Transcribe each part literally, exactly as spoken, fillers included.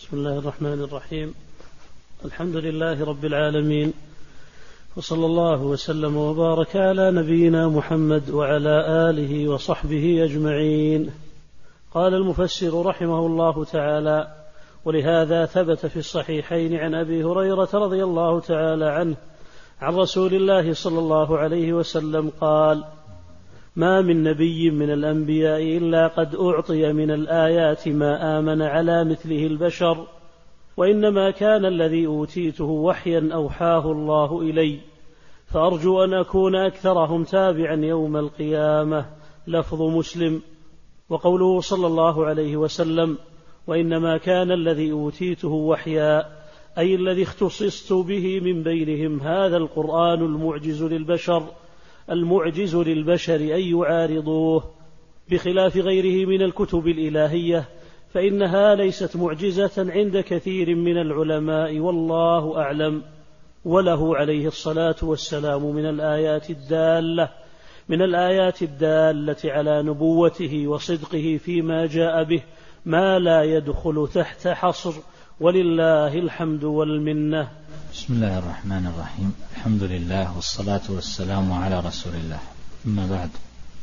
بسم الله الرحمن الرحيم. الحمد لله رب العالمين، وصلى الله وسلم وبارك على نبينا محمد وعلى آله وصحبه أجمعين. قال المفسر رحمه الله تعالى: ولهذا ثبت في الصحيحين عن أبي هريرة رضي الله تعالى عنه عن رسول الله صلى الله عليه وسلم قال: ما من نبي من الأنبياء إلا قد أعطي من الآيات ما آمن على مثله البشر، وإنما كان الذي أوتيته وحيا أوحاه الله إلي، فأرجو أن أكون أكثرهم تابعا يوم القيامة. لفظ مسلم. وقوله صلى الله عليه وسلم: وإنما كان الذي أوتيته وحيا، أي الذي اختصصت به من بينهم، هذا القرآن المعجز للبشر المعجز للبشر أن يعارضوه، بخلاف غيره من الكتب الإلهية فإنها ليست معجزة عند كثير من العلماء، والله أعلم. وله عليه الصلاة والسلام من الآيات الدالة من الآيات الدالة على نبوته وصدقه فيما جاء به ما لا يدخل تحت حصر، ولله الحمد والمنة. بسم الله الرحمن الرحيم. الحمد لله والصلاة والسلام على رسول الله. أما بعد،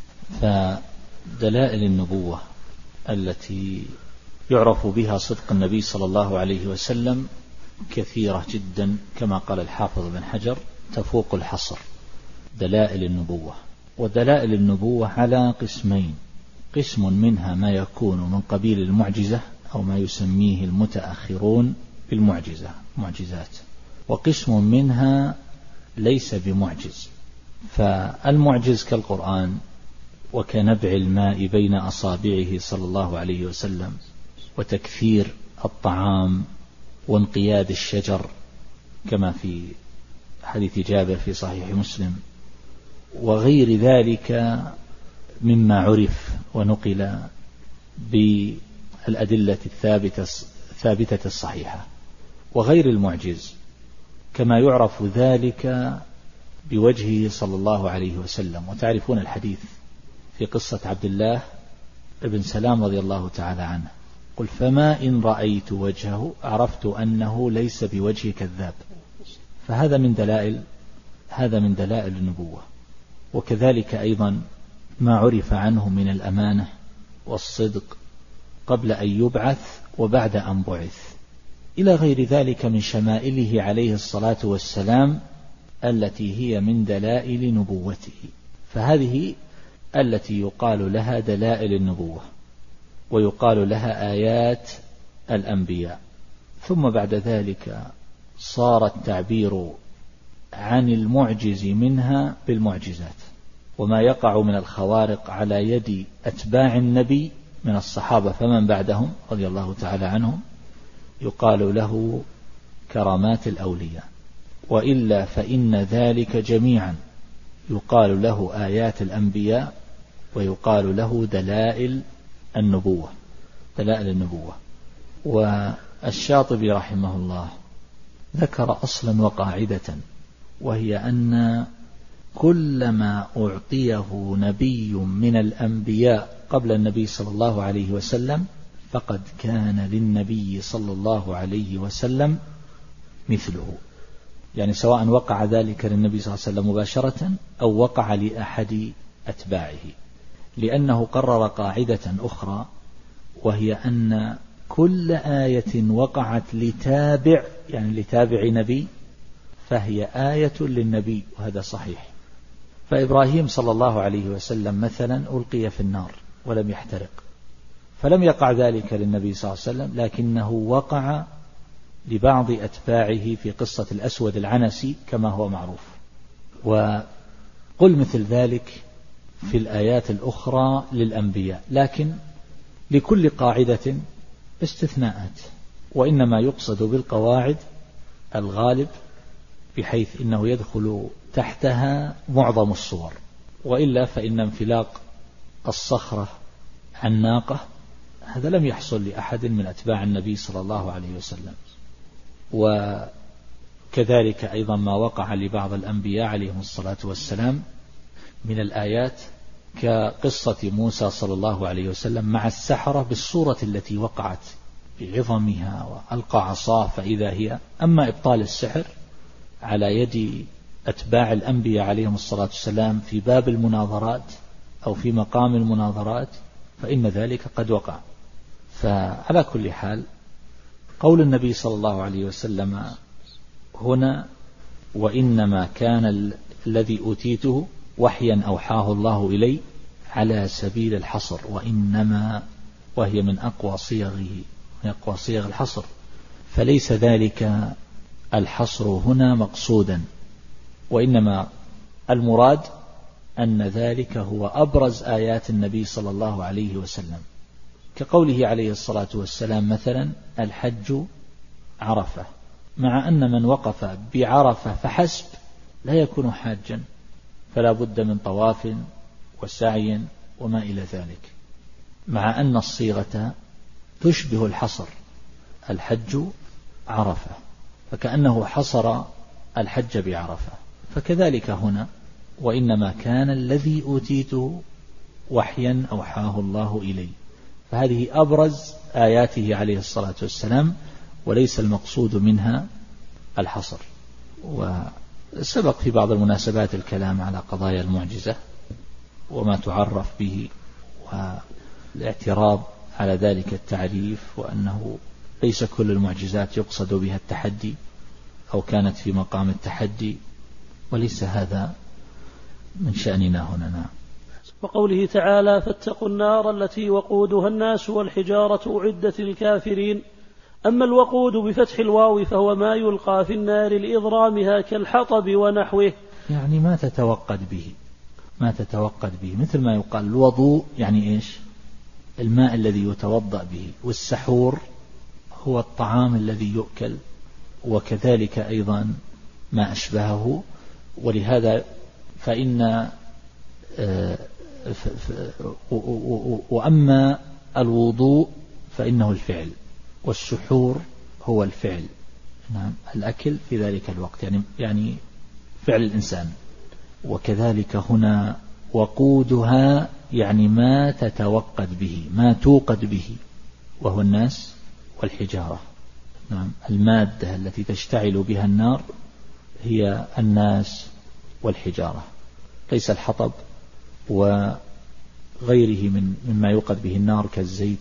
فدلائل النبوة التي يعرف بها صدق النبي صلى الله عليه وسلم كثيرة جدا، كما قال الحافظ بن حجر: تفوق الحصر دلائل النبوة. ودلائل النبوة على قسمين: قسم منها ما يكون من قبيل المعجزة أو ما يسميه المتأخرون بالمعجزة معجزات، وقسم منها ليس بمعجز. فالمعجز كالقرآن وكنبع الماء بين أصابعه صلى الله عليه وسلم، وتكثير الطعام، وانقياد الشجر كما في حديث جابر في صحيح مسلم، وغير ذلك مما عرف ونقل بالأدلة الثابتة الثابتة الصحيحة. وغير المعجز كما يعرف ذلك بوجهه صلى الله عليه وسلم. وتعرفون الحديث في قصة عبد الله بن سلام رضي الله تعالى عنه: قل فما إن رأيت وجهه عرفت أنه ليس بوجه كذاب. فهذا من دلائل هذا من دلائل النبوة. وكذلك أيضا ما عرف عنه من الأمانة والصدق قبل أن يبعث وبعد أن بعث، إلى غير ذلك من شمائله عليه الصلاة والسلام التي هي من دلائل نبوته. فهذه التي يقال لها دلائل النبوة، ويقال لها آيات الأنبياء. ثم بعد ذلك صار التعبير عن المعجز منها بالمعجزات، وما يقع من الخوارق على يد أتباع النبي من الصحابة فمن بعدهم رضي الله تعالى عنهم يقال له كرامات الأولياء، وإلا فإن ذلك جميعا يقال له آيات الأنبياء، ويقال له دلائل النبوة دلائل النبوة. والشاطبي رحمه الله ذكر أصلا وقاعدة، وهي أن كل ما أعطيه نبي من الأنبياء قبل النبي صلى الله عليه وسلم فقد كان للنبي صلى الله عليه وسلم مثله، يعني سواء وقع ذلك للنبي صلى الله عليه وسلم مباشرة أو وقع لأحد أتباعه، لأنه قرر قاعدة أخرى، وهي أن كل آية وقعت لتابع يعني لتابع نبي فهي آية للنبي، وهذا صحيح. فإبراهيم صلى الله عليه وسلم مثلا ألقي في النار ولم يحترق، فلم يقع ذلك للنبي صلى الله عليه وسلم، لكنه وقع لبعض أتباعه في قصة الأسود العنسي كما هو معروف. وقل مثل ذلك في الآيات الأخرى للأنبياء، لكن لكل قاعدة استثناءات، وإنما يقصد بالقواعد الغالب، بحيث إنه يدخل تحتها معظم الصور، وإلا فإن انفلاق الصخرة عن ناقة هذا لم يحصل لأحد من أتباع النبي صلى الله عليه وسلم. وكذلك أيضا ما وقع لبعض الأنبياء عليهم الصلاة والسلام من الآيات، كقصة موسى صلى الله عليه وسلم مع السحرة بالصورة التي وقعت بعظمها وألقى عصاه فإذا هي. أما إبطال السحر على يد أتباع الأنبياء عليهم الصلاة والسلام في باب المناظرات أو في مقام المناظرات فإن ذلك قد وقع. فعلى كل حال قول النبي صلى الله عليه وسلم هنا وإنما كان الذي أوتيته وحيا أوحاه الله إلي على سبيل الحصر، وإنما وهي من أقوى صيغه من أقوى صيغ الحصر، فليس ذلك الحصر هنا مقصودا، وإنما المراد أن ذلك هو أبرز آيات النبي صلى الله عليه وسلم، كقوله عليه الصلاة والسلام مثلا الحج عرفة، مع أن من وقف بعرفة فحسب لا يكون حاجا، فلا بد من طواف وسعي وما إلى ذلك، مع أن الصيغة تشبه الحصر، الحج عرفة، فكأنه حصر الحج بعرفة. فكذلك هنا وإنما كان الذي أوتيته وحيا أوحاه الله إلي، فهذه أبرز آياته عليه الصلاة والسلام، وليس المقصود منها الحصر. وسبق في بعض المناسبات الكلام على قضايا المعجزة وما تعرف به، والاعتراض على ذلك التعريف، وأنه ليس كل المعجزات يقصد بها التحدي أو كانت في مقام التحدي، وليس هذا من شأننا هنا. نعم. وقوله تعالى فاتقوا النار التي وقودها الناس والحجارة أعدت للكافرين. أما الوقود بفتح الواو فهو ما يلقى في النار لإضرامها كالحطب ونحوه، يعني ما تتوقد به ما تتوقد به مثل ما يقال الوضوء يعني إيش؟ الماء الذي يتوضأ به، والسحور هو الطعام الذي يؤكل، وكذلك أيضا ما أشبهه. ولهذا فإن وأما الوضوء فإنه الفعل، والسحور هو الفعل، نعم الأكل في ذلك الوقت، يعني يعني فعل الإنسان. وكذلك هنا وقودها يعني ما تتوقد به، ما توقد به، وهو الناس والحجارة. نعم المادة التي تشتعل بها النار هي الناس والحجارة، ليس الحطب وغيره من مما يوقد به النار كالزيت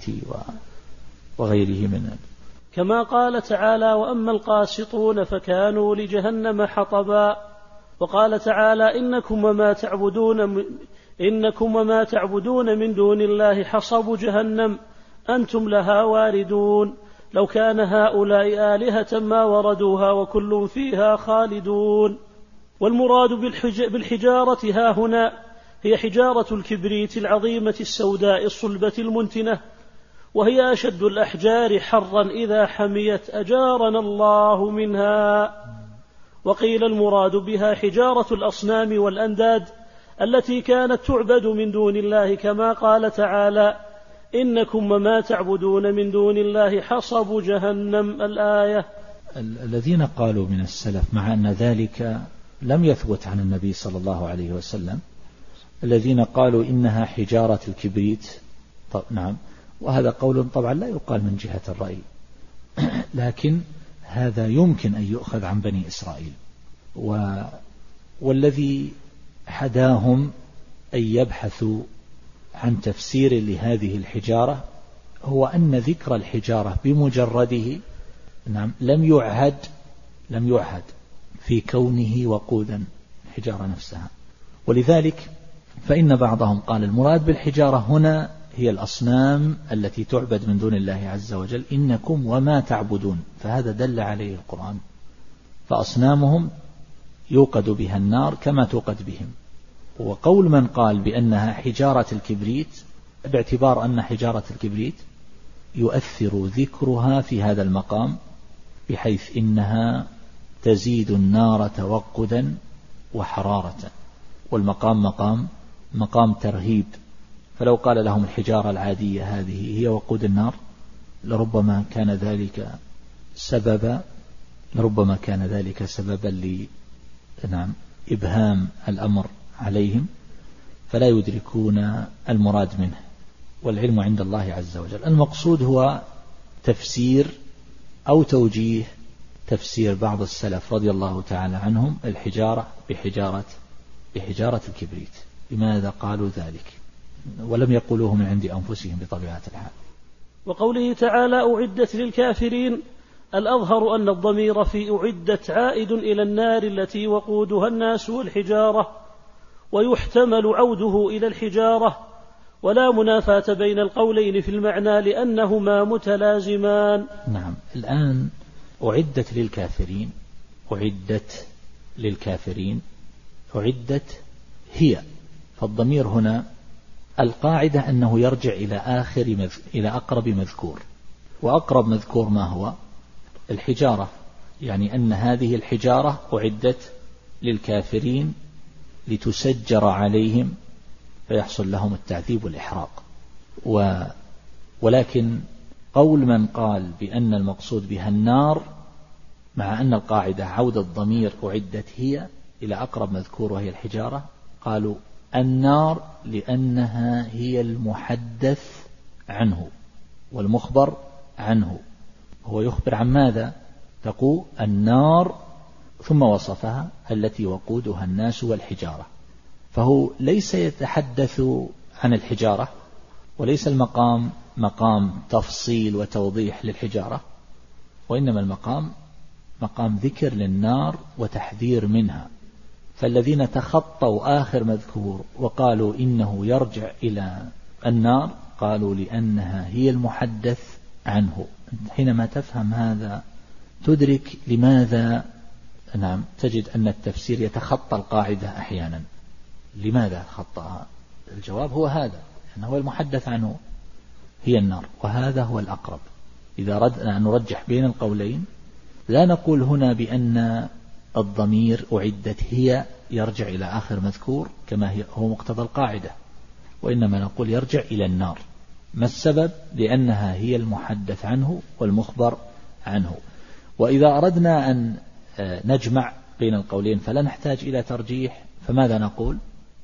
وغيره من. كما قال تعالى وأما القاسطون فكانوا لجهنم حطبا. وقال تعالى إنكم وما تعبدون إنكم وما تعبدون من دون الله حصب جهنم أنتم لها واردون لو كان هؤلاء آلهة ما وردوها وكل فيها خالدون. والمراد بالحجارة ها هنا هي حجارة الكبريت العظيمة السوداء الصلبة المنتنة، وهي أشد الأحجار حرا إذا حميت أجارنا الله منها. وقيل المراد بها حجارة الأصنام والأنداد التي كانت تعبد من دون الله، كما قال تعالى إنكم وما تعبدون من دون الله حصب جهنم الآية. الذين قالوا من السلف مع أن ذلك لم يثبت عن النبي صلى الله عليه وسلم، الذين قالوا إنها حجارة الكبريت، طب نعم، وهذا قول طبعا لا يقال من جهة الرأي، لكن هذا يمكن أن يؤخذ عن بني إسرائيل، و والذي حداهم أن يبحثوا عن تفسير لهذه الحجارة هو أن ذكر الحجارة بمجرده نعم لم يعهد لم يعهد في كونه وقودا الحجارة نفسها. ولذلك فإن بعضهم قال المراد بالحجارة هنا هي الأصنام التي تعبد من دون الله عز وجل، إنكم وما تعبدون، فهذا دل عليه القرآن، فأصنامهم يوقد بها النار كما توقد بهم. وقول من قال بأنها حجارة الكبريت باعتبار أن حجارة الكبريت يؤثر ذكرها في هذا المقام، بحيث إنها تزيد النار توقدا وحرارة، والمقام مقام مقام ترهيب، فلو قال لهم الحجارة العادية هذه هي وقود النار لربما كان ذلك سببا لربما كان ذلك سببا ل نعم إبهام الأمر عليهم، فلا يدركون المراد منه، والعلم عند الله عز وجل. المقصود هو تفسير أو توجيه تفسير بعض السلف رضي الله تعالى عنهم الحجارة بحجارة بحجارة الكبريت. لماذا قالوا ذلك ولم يقولوه من عند أنفسهم بطبيعة الحال؟ وقوله تعالى أعدت للكافرين، الأظهر أن الضمير في أعدت عائد إلى النار التي وقودها الناس والحجارة، ويحتمل عوده إلى الحجارة، ولا منافاة بين القولين في المعنى لأنهما متلازمان. نعم. الآن أعدت للكافرين، أعدت للكافرين، أعدت هي، فالضمير هنا القاعدة أنه يرجع إلى آخر مذ... إلى أقرب مذكور، وأقرب مذكور ما هو؟ الحجارة، يعني أن هذه الحجارة أعدت للكافرين لتسجر عليهم فيحصل لهم التعذيب والإحراق. و... ولكن قول من قال بأن المقصود بها النار، مع أن القاعدة عود الضمير أعدت هي إلى أقرب مذكور وهي الحجارة، قالوا النار لأنها هي المحدث عنه والمخبر عنه. هو يخبر عن ماذا؟ تقول النار ثم وصفها التي وقودها الناس والحجارة، فهو ليس يتحدث عن الحجارة، وليس المقام مقام تفصيل وتوضيح للحجارة، وإنما المقام مقام ذكر للنار وتحذير منها. فالذين تخطوا آخر مذكور وقالوا إنه يرجع إلى النار قالوا لأنها هي المحدث عنه. حينما تفهم هذا تدرك لماذا نعم تجد أن التفسير يتخطى القاعدة أحيانا. لماذا خطأها؟ الجواب هو هذا، أنه المحدث عنه هي النار، وهذا هو الأقرب. إذا أردنا أن نرجح بين القولين لا نقول هنا بأن الضمير أعدت هي يرجع إلى آخر مذكور كما هو مقتضى القاعدة، وإنما نقول يرجع إلى النار. ما السبب؟ لأنها هي المحدث عنه والمخبر عنه. وإذا أردنا أن نجمع بين القولين فلا نحتاج إلى ترجيح، فماذا نقول؟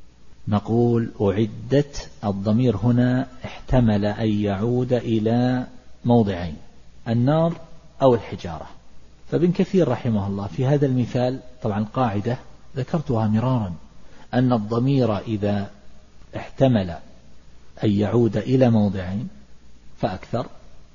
نقول أعدت الضمير هنا احتمل أن يعود إلى موضعين، النار أو الحجارة. فابن كثير رحمه الله في هذا المثال، طبعا قاعدة ذكرتها مرارا، أن الضمير إذا احتمل أن يعود إلى موضعين فأكثر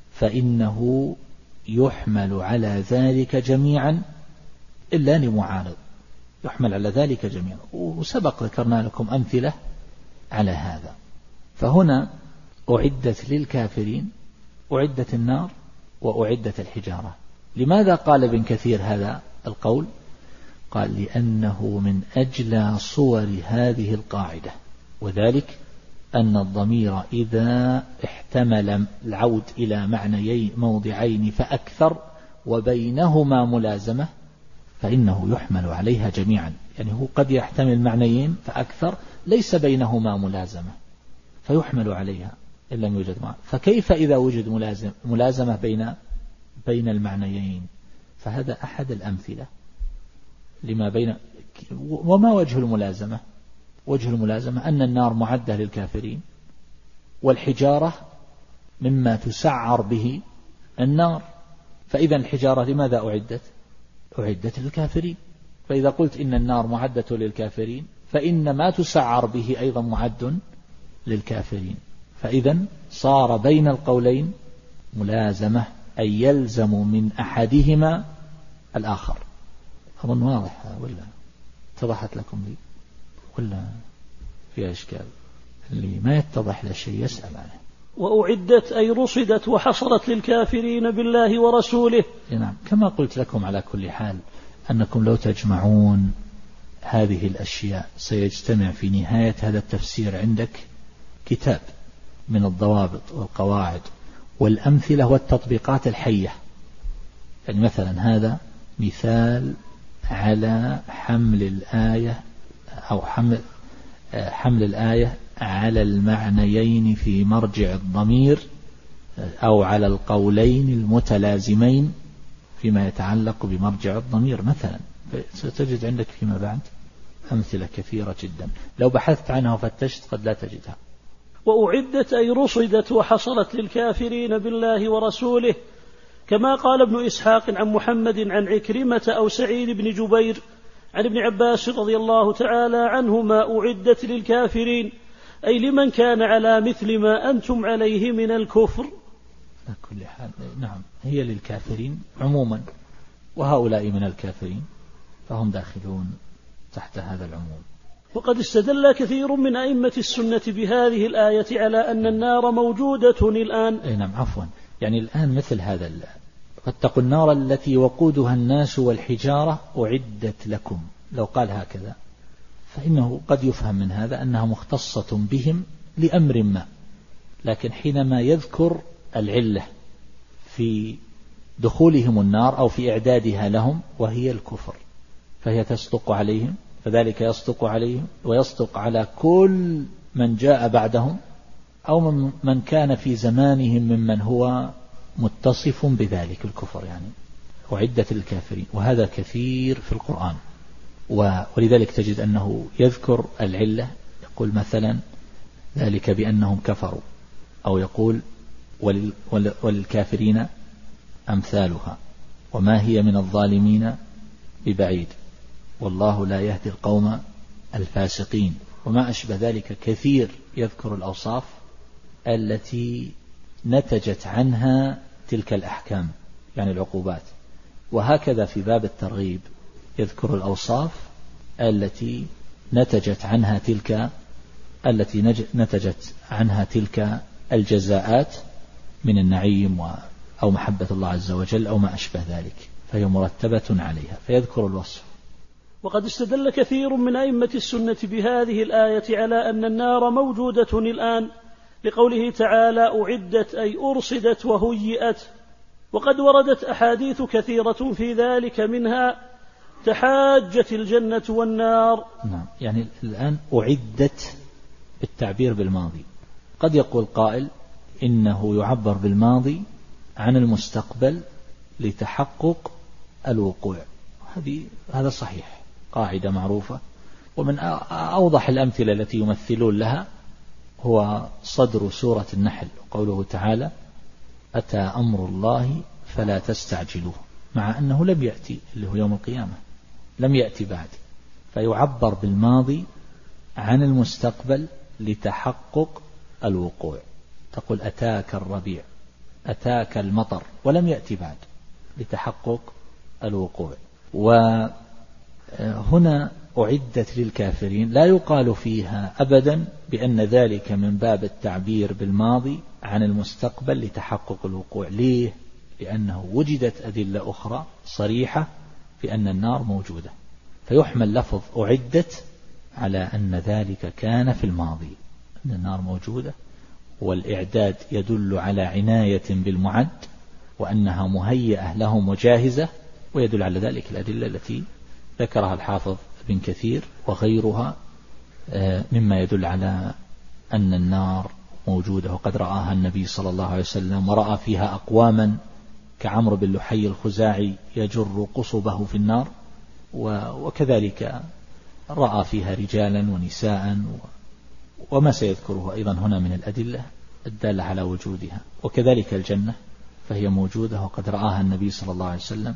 فإنه يحمل على ذلك جميعا إلا لمعارض، يحمل على ذلك جميعا، وسبق ذكرنا لكم أمثلة على هذا. فهنا أعدت للكافرين، أعدت النار وأعدت الحجارة. لماذا قال ابن كثير هذا القول؟ قال لأنه من أجلى صور هذه القاعدة، وذلك أن الضمير إذا احتمل العود إلى معنيين موضعين فأكثر وبينهما ملازمة فإنه يحمل عليها جميعا. يعني هو قد يحتمل معنيين فأكثر ليس بينهما ملازمة فيحمل عليها إن لم يوجد معه. فكيف إذا وجد ملازم ملازمة بين بين المعنيين؟ فهذا أحد الأمثلة لما بين. وما وجه الملازمة؟ وجه الملازمة أن النار معدة للكافرين والحجارة مما تسعر به النار، فإذا الحجارة لماذا أعدت؟ أعدت للكافرين. فإذا قلت إن النار معدة للكافرين فإن ما تسعر به أيضا معد للكافرين، فإذا صار بين القولين ملازمة أي يلزم من أحدهما الآخر. أظن واضح ولا اتضحت لكم لي ولا فيها إشكال؟ اللي ما يتضح له شيء يسأل عنه. وأعدت أي رصدت وحصلت للكافرين بالله ورسوله. نعم، كما قلت لكم على كل حال أنكم لو تجمعون هذه الأشياء سيجتمع في نهاية هذا التفسير عندك كتاب من الضوابط والقواعد والأمثلة والتطبيقات الحية. يعني مثلا هذا مثال على حمل الآية أو حمل, حمل الآية على المعنيين في مرجع الضمير أو على القولين المتلازمين فيما يتعلق بمرجع الضمير مثلا. ستجد عندك فيما بعد أمثلة كثيرة جدا لو بحثت عنها وفتشت قد لا تجدها. وأعدت أي رصدت وحصلت للكافرين بالله ورسوله كما قال ابن إسحاق عن محمد عن عكرمة أو سعيد بن جبير عن ابن عباس رضي الله تعالى عنهما أعدت للكافرين، أي لمن كان على مثل ما أنتم عليه من الكفر. كل حال نعم، هي للكافرين عموما، وهؤلاء من الكافرين فهم داخلون تحت هذا العموم. وقد استدل كثير من أئمة السنة بهذه الآية على أن النار موجودة الآن. أي نعم، عفوا، يعني الآن مثل هذا، فاتقوا النار التي وقودها الناس والحجارة أعدت لكم، لو قال هكذا فإنه قد يفهم من هذا أنها مختصة بهم لأمر ما، لكن حينما يذكر العلة في دخولهم النار أو في إعدادها لهم وهي الكفر، فهي تصدق عليهم، فذلك يصدق عليهم ويصدق على كل من جاء بعدهم أو من كان في زمانهم ممن هو متصف بذلك الكفر، يعني أعدت للكافرين، وهذا كثير في القرآن. ولذلك تجد أنه يذكر العلة، يقول مثلا ذلك بأنهم كفروا، أو يقول وللكافرين أمثالها وما هي من الظالمين ببعيد والله لا يهدي القوم الفاسقين، وما أشبه ذلك. كثير يذكر الأوصاف التي نتجت عنها تلك الأحكام، يعني العقوبات. وهكذا في باب الترغيب يذكر الأوصاف التي نتجت عنها تلك التي نتجت عنها تلك الجزاءات من النعيم أو محبة الله عز وجل أو ما أشبه ذلك، فهي مرتبة عليها، فيذكر الوصف. وقد استدل كثير من أئمة السنة بهذه الآية على أن النار موجودة الآن، لقوله تعالى أعدت أي أرصدت وهيئت. وقد وردت أحاديث كثيرة في ذلك، منها تحاجت الجنة والنار. نعم، يعني الآن أعدت بالتعبير بالماضي. قد يقول قائل إنه يعبر بالماضي عن المستقبل لتحقق الوقوع، هذا صحيح، قاعدة معروفة. ومن أوضح الأمثلة التي يمثلون لها هو صدر سورة النحل، وقوله تعالى أتى أمر الله فلا تستعجلوه، مع أنه لم يأتي، اللي هو يوم القيامة لم يأتي بعد، فيعبر بالماضي عن المستقبل لتحقق الوقوع. تقول أتاك الربيع، أتاك المطر، ولم يأتي بعد، لتحقق الوقوع. وهنا أعدت للكافرين لا يقال فيها أبدا بأن ذلك من باب التعبير بالماضي عن المستقبل لتحقق الوقوع. ليه؟ لأنه وجدت أدلة أخرى صريحة في أن النار موجودة، فيحمل لفظ أعدت على أن ذلك كان في الماضي، أن النار موجودة، والإعداد يدل على عناية بالمعد وأنها مهيئة لهم وجاهزة، ويدل على ذلك الأدلة التي ذكرها الحافظ ابن كثير وغيرها مما يدل على أن النار موجودة، وقد رآها النبي صلى الله عليه وسلم، ورأى فيها أقواما كعمرو بن لحي الخزاعي يجر قصبه في النار، وكذلك رأى فيها رجالا ونساء، وما سيذكره أيضا هنا من الأدلة الدالة على وجودها. وكذلك الجنة فهي موجودة، وقد رآها النبي صلى الله عليه وسلم.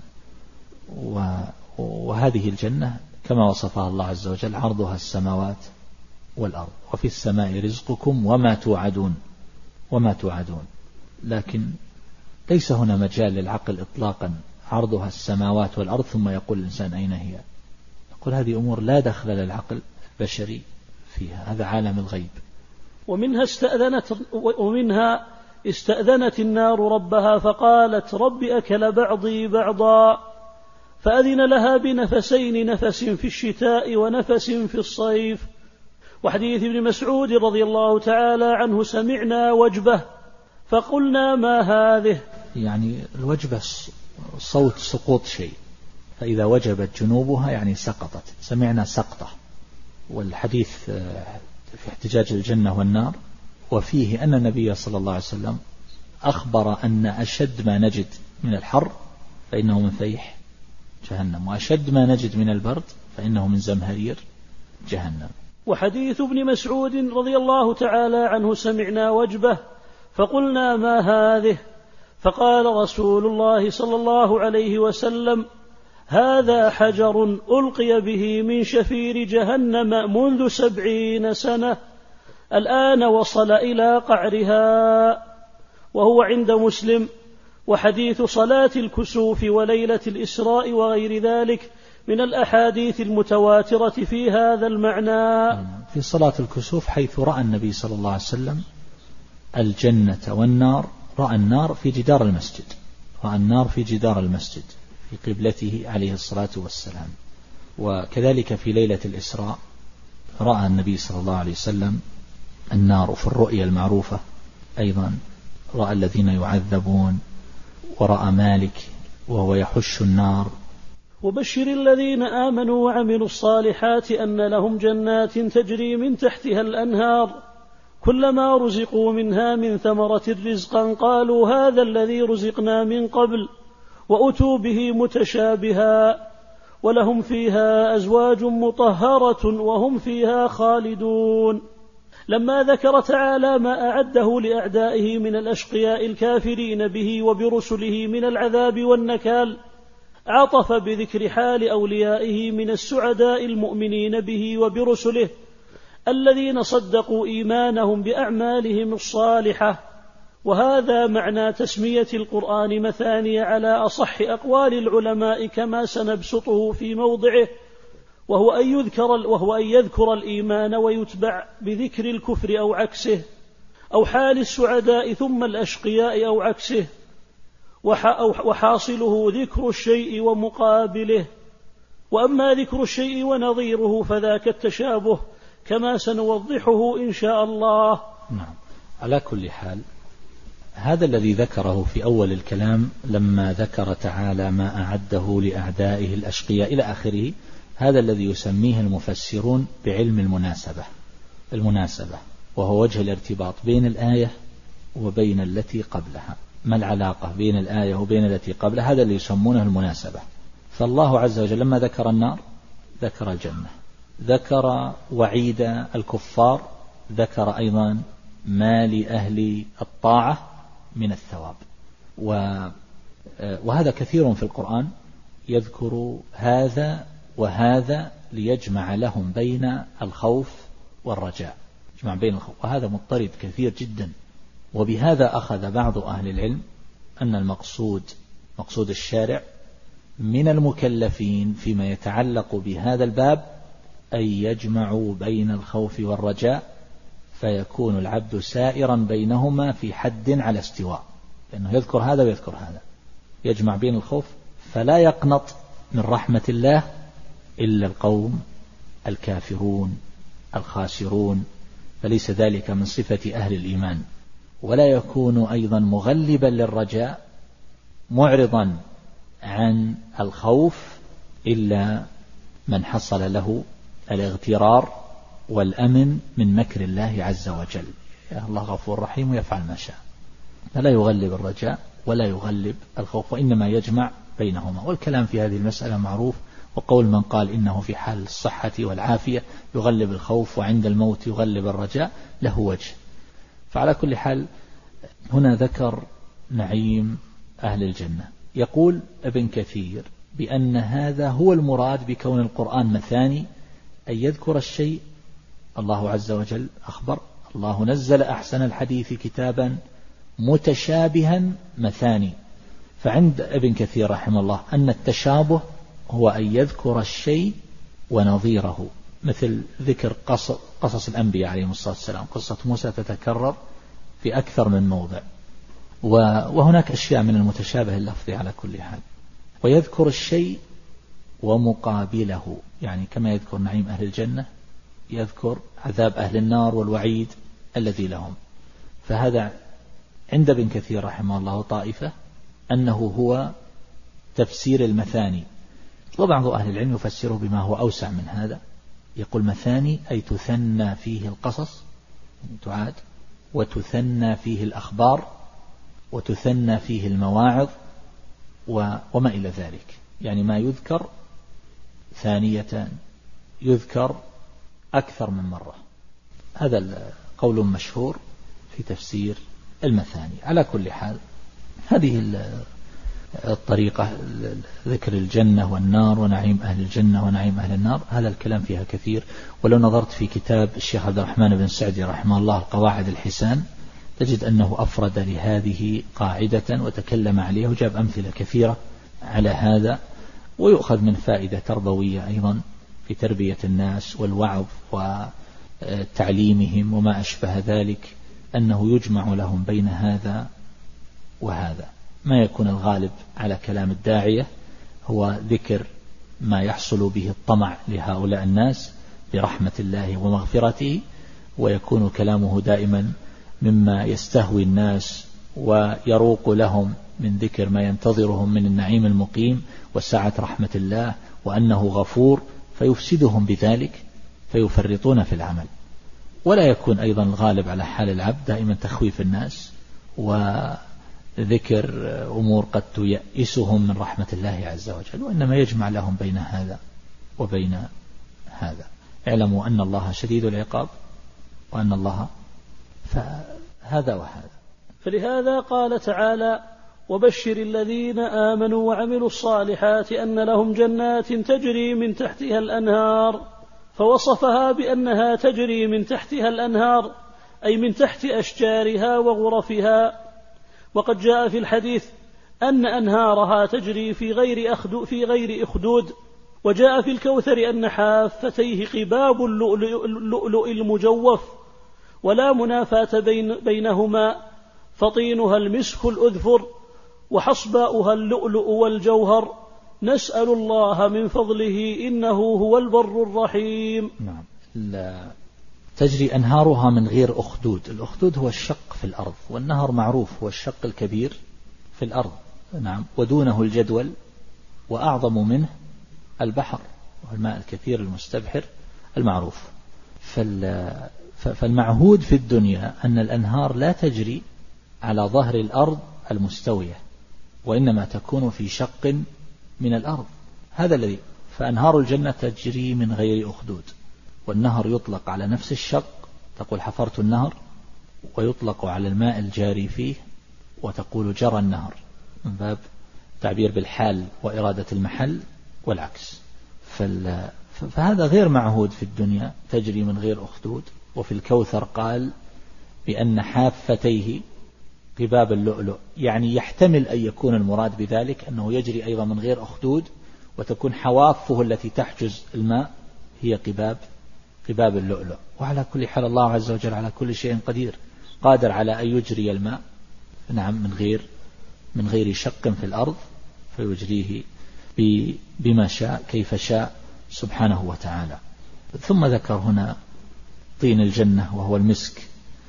وهذه الجنة كما وصفها الله عز وجل عرضها السماوات والأرض، وفي السماء رزقكم وما توعدون وما توعدون. لكن ليس هنا مجال للعقل إطلاقا، عرضها السماوات والأرض ثم يقول الإنسان أين هي. يقول هذه أمور لا دخل للعقل البشري فيها، هذا عالم الغيب. ومنها استأذنت ومنها استأذنت النار ربها فقالت رب أكل بعضي بعضا، فأذن لها بنفسين، نفس في الشتاء ونفس في الصيف. وحديث ابن مسعود رضي الله تعالى عنه سمعنا وجبة فقلنا ما هذه، يعني الوجبة صوت سقوط شيء، فإذا وجبت جنوبها يعني سقطت، سمعنا سقطة. والحديث في احتجاج الجنة والنار، وفيه أن النبي صلى الله عليه وسلم أخبر أن أشد ما نجد من الحر فإنه من فيح جهنم، وأشد ما نجد من البرد فإنه من زمهرير جهنم. وحديث ابن مسعود رضي الله تعالى عنه سمعنا وجبة فقلنا ما هذه، فقال رسول الله صلى الله عليه وسلم: هذا حجر ألقي به من شفير جهنم منذ سبعين سنة، الآن وصل إلى قعرها. وهو عند مسلم. وحديث صلاة الكسوف وليلة الإسراء وغير ذلك من الأحاديث المتواترة في هذا المعنى. في صلاة الكسوف حيث رأى النبي صلى الله عليه وسلم الجنة والنار، رأى النار في جدار المسجد، رأى النار في جدار المسجد في قبلته عليه الصلاة والسلام. وكذلك في ليلة الإسراء رأى النبي صلى الله عليه وسلم النار في الرؤيا المعروفة، أيضا رأى الذين يعذبون، ورأى مالك وهو يحش النار. وبشر الذين آمنوا وعملوا الصالحات أن لهم جنات تجري من تحتها الأنهار كلما رزقوا منها من ثمرة رزقا قالوا هذا الذي رزقنا من قبل وأتوا به متشابها ولهم فيها أزواج مطهرة وهم فيها خالدون. لما ذكر تعالى ما أعده لأعدائه من الأشقياء الكافرين به وبرسله من العذاب والنكال، عطف بذكر حال أوليائه من السعداء المؤمنين به وبرسله الذين صدقوا إيمانهم بأعمالهم الصالحة. وهذا معنى تسمية القرآن مثاني على أصح أقوال العلماء كما سنبسطه في موضعه، وهو أن يذكر, وهو أن يذكر الإيمان ويتبع بذكر الكفر أو عكسه، أو حال السعداء ثم الأشقياء أو عكسه، وحاصله ذكر الشيء ومقابله. وأما ذكر الشيء ونظيره فذاك التشابه كما سنوضحه إن شاء الله. نعم. على كل حال هذا الذي ذكره في أول الكلام لما ذكر تعالى ما أعده لأعدائه الأشقياء إلى آخره، هذا الذي يسميه المفسرون بعلم المناسبة. المناسبة وهو وجه الارتباط بين الآية وبين التي قبلها. ما العلاقة بين الآية وبين التي قبلها؟ هذا اللي يسمونه المناسبة. فالله عز وجل لما ذكر النار ذكر الجنة، ذكر وعيد الكفار، ذكر أيضا ما لأهل الطاعة من الثواب. وهذا كثير في القرآن يذكر هذا وهذا ليجمع لهم بين الخوف والرجاء، يجمع بين الخوف، وهذا مضطرد كثير جدا. وبهذا أخذ بعض أهل العلم أن المقصود مقصود الشارع من المكلفين فيما يتعلق بهذا الباب أن يجمعوا بين الخوف والرجاء، فيكون العبد سائرا بينهما في حد على استواء، لأنه يذكر هذا ويذكر هذا، يجمع بين الخوف، فلا يقنط من رحمة الله إلا القوم الكافرون الخاسرون، فليس ذلك من صفة أهل الإيمان. ولا يكون أيضا مغلبا للرجاء معرضا عن الخوف إلا من حصل له الاغترار والأمن من مكر الله عز وجل. يا الله غفور رحيم ويفعل ما شاء. فلا يغلب الرجاء ولا يغلب الخوف، وإنما يجمع بينهما. والكلام في هذه المسألة معروف، وقول من قال إنه في حال الصحة والعافية يغلب الخوف وعند الموت يغلب الرجاء له وجه. فعلى كل حال هنا ذكر نعيم أهل الجنة. يقول ابن كثير بأن هذا هو المراد بكون القرآن مثاني، أن يذكر الشيء. الله عز وجل أخبر: الله نزل أحسن الحديث كتابا متشابها مثاني. فعند ابن كثير رحمه الله أن التشابه هو أن يذكر الشيء ونظيره، مثل ذكر قصص, قصص الأنبياء عليهم الصلاة والسلام. قصة موسى تتكرر في أكثر من موضع، وهناك أشياء من المتشابه اللفظي على كل حال. ويذكر الشيء ومقابله، يعني كما يذكر نعيم أهل الجنة يذكر عذاب أهل النار والوعيد الذي لهم. فهذا عند ابن كثير رحمه الله طائفة أنه هو تفسير المثاني. وبعض أهل العلم يفسره بما هو أوسع من هذا، يقول مثاني أي تثنى فيه القصص تعاد، وتثنى فيه الأخبار، وتثنى فيه المواعظ وما إلى ذلك، يعني ما يذكر ثانية يذكر أكثر من مرة. هذا قول مشهور في تفسير المثاني. على كل حال هذه الطريقة ذكر الجنة والنار ونعيم أهل الجنة ونعيم أهل النار، هذا الكلام فيها كثير. ولو نظرت في كتاب الشيخ عبد الرحمن بن سعدي رحمه الله القواعد الحسان تجد أنه أفرد لهذه قاعدة وتكلم عليها وجاب أمثلة كثيرة على هذا، ويؤخذ من فائدة تربوية أيضا في تربية الناس والوعظ وتعليمهم وما أشبه ذلك، أنه يجمع لهم بين هذا وهذا. ما يكون الغالب على كلام الداعية هو ذكر ما يحصل به الطمع لهؤلاء الناس برحمة الله ومغفرته، ويكون كلامه دائما مما يستهوي الناس ويروق لهم من ذكر ما ينتظرهم من النعيم المقيم وسعة رحمة الله وأنه غفور، فيفسدهم بذلك فيفرطون في العمل. ولا يكون أيضا الغالب على حال العبد دائما تخويف الناس وذكر أمور قد تيئسهم من رحمة الله عز وجل، وإنما يجمع لهم بين هذا وبين هذا. اعلموا أن الله شديد العقاب وأن الله فهذا وهذا. فلهذا قال تعالى: وبشر الذين آمنوا وعملوا الصالحات أن لهم جنات تجري من تحتها الأنهار، فوصفها بأنها تجري من تحتها الأنهار أي من تحت أشجارها وغرفها. وقد جاء في الحديث أن أنهارها تجري في غير أخدود, في غير أخدود. وجاء في الكوثر أن حافتيه قباب اللؤلؤ المجوف ولا منافاة بين بينهما، فطينها المسك الأذفر وحصباؤها اللؤلؤ والجوهر، نسأل الله من فضله إنه هو البر الرحيم. نعم. لا تجري أنهارها من غير أخدود. الأخدود هو الشق في الأرض، والنهر معروف هو الشق الكبير في الأرض. نعم. ودونه الجدول، وأعظم منه البحر والماء الكثير المستبحر المعروف. فالمعهود في الدنيا أن الأنهار لا تجري على ظهر الأرض المستوية، وإنما تكون في شق من الأرض. هذا الذي فأنهار الجنة تجري من غير أخدود. والنهر يطلق على نفس الشق، تقول حفرت النهر، ويطلق على الماء الجاري فيه وتقول جرى النهر، من باب تعبير بالحال وإرادة المحل والعكس. فهذا غير معهود في الدنيا، تجري من غير أخدود. وفي الكوثر قال بأن حافتيه قباب اللؤلؤ، يعني يحتمل أن يكون المراد بذلك أنه يجري أيضا من غير أخدود، وتكون حوافه التي تحجز الماء هي قباب قباب اللؤلؤ. وعلى كل حال الله عز وجل على كل شيء قدير، قادر على أن يجري الماء نعم من غير من غير شق في الأرض، فيجريه بما شاء كيف شاء سبحانه وتعالى. ثم ذكر هنا طين الجنة وهو المسك،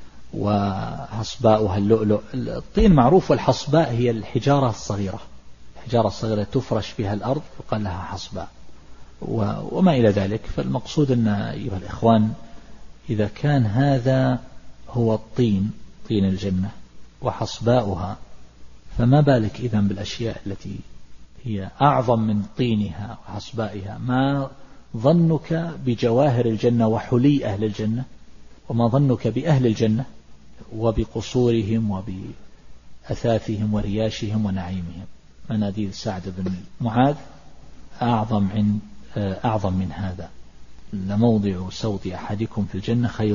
وحصباؤها اللؤلؤ. الطين معروف، والحصباء هي الحجارة الصغيرة، الحجارة الصغيرة تفرش بها الأرض وقال لها حصباء وما إلى ذلك. فالمقصود أن أيها الإخوان إذا كان هذا هو الطين، طين الجنة وحصباؤها، فما بالك إذن بالأشياء التي هي أعظم من طينها وحصبائها. ما ظنك بجواهر الجنة وحلي أهل الجنة، وما ظنك بأهل الجنة وبقصورهم وبأثاثهم ورياشهم ونعيمهم. مناديل سعد بن معاذ أعظم عند أعظم من هذا. لموضع صوت أحدكم في الجنة خير،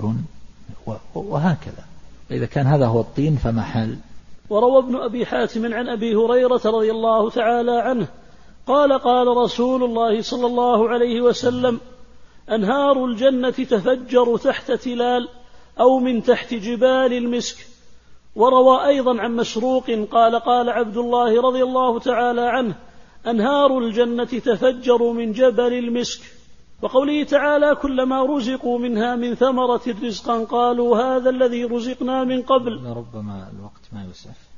وهكذا. إذا كان هذا هو الطين فما حال. وروى ابن أبي حاتم عن أبي هريرة رضي الله تعالى عنه قال قال رسول الله صلى الله عليه وسلم: أنهار الجنة تفجر تحت تلال أو من تحت جبال المسك. وروى أيضا عن مسروق قال قال عبد الله رضي الله تعالى عنه: أنهار الجنة تفجر من جبل المسك. وقوله تعالى: كلما رزقوا منها من ثمرة رزقا قالوا هذا الذي رزقنا من قبل. ربما الوقت ما يسعف.